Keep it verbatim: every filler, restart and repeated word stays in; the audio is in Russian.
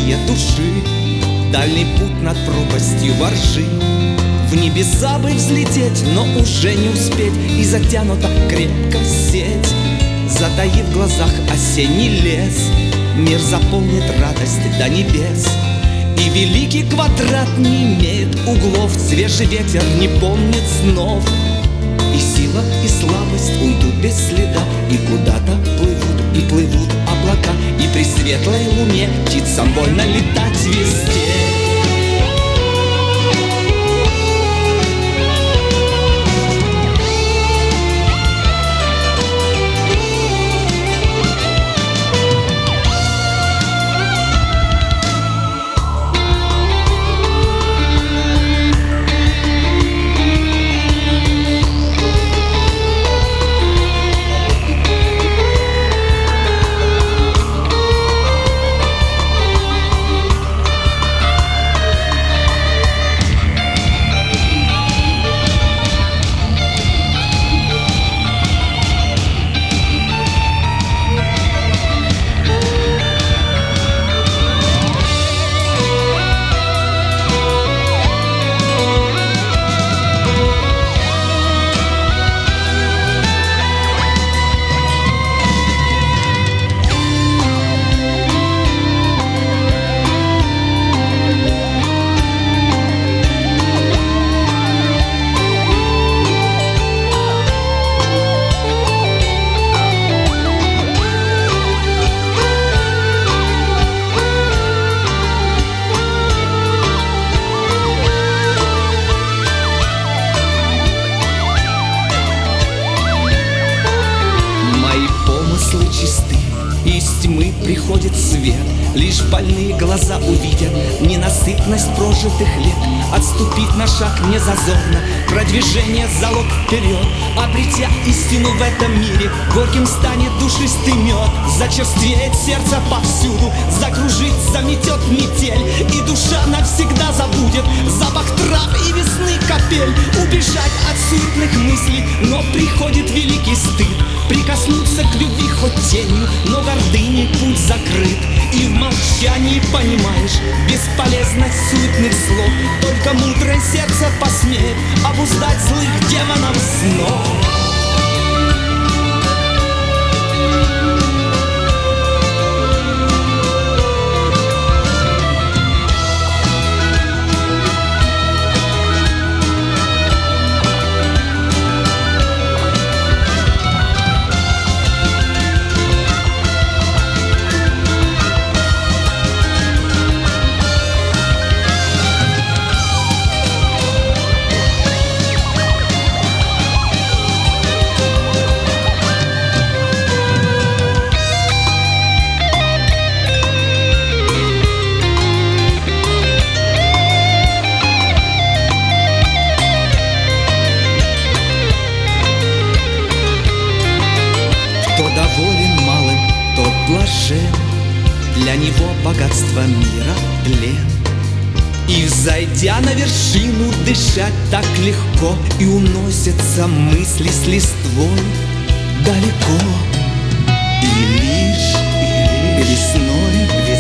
стихия души, дальний путь над пропастью воржи. В небеса бы взлететь, но уже не успеть, и затянута крепко сеть. Затаив в глазах осенний лес, мир заполнит радость до небес. И великий квадрат не имеет углов, свежий ветер не помнит снов. И сила, и слабость уйдут без следа, и куда-то плывут, и плывут облака, и при светлой луне птицам вольно летать везде. Чисты, и из тьмы приходит свет. Лишь больные глаза увидят ненасытность прожитых лет. Отступить на шаг не зазорно, продвижение залог вперед. Обретя истину в этом мире, горьким станет душистый мед. Зачерствеет сердце повсюду, закружит, заметет метель, и душа навсегда забудет запах трав и весны капель. Убежать от суетных мыслей, но приходит великий стыд. Прикоснуться к любви хоть тенью, но гордыней путь закрыт. И в молчании понимаешь бесполезность суетных слов. Только мудрое сердце посмеет обуздать злых демонов снов. Доволен малым, тот блажен, для него богатство мира плен. И, взойдя на вершину, дышать так легко, и уносятся мысли с листвой далеко. И лишь, и лишь весной